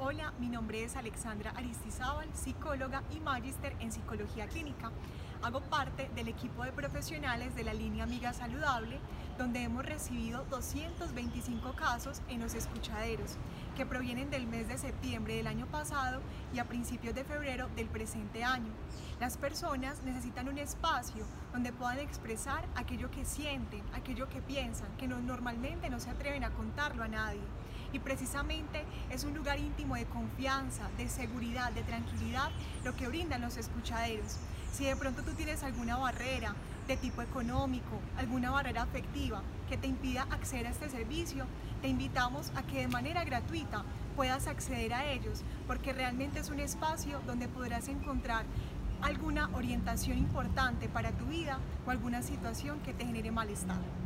Hola, mi nombre es Alexandra Aristizábal, psicóloga y magíster en psicología clínica. Hago parte del equipo de profesionales de la línea Amiga Saludable, donde hemos recibido 225 casos en los escuchaderos, que provienen del mes de septiembre del año pasado y a principios de febrero del presente año. Las personas necesitan un espacio donde puedan expresar aquello que sienten, aquello que piensan, que normalmente no se atreven a contarlo a nadie. Y precisamente es un lugar íntimo de confianza, de seguridad, de tranquilidad, lo que brindan los escuchaderos. Si de pronto tú tienes alguna barrera de tipo económico, alguna barrera afectiva que te impida acceder a este servicio, te invitamos a que de manera gratuita puedas acceder a ellos, porque realmente es un espacio donde podrás encontrar alguna orientación importante para tu vida o alguna situación que te genere malestar.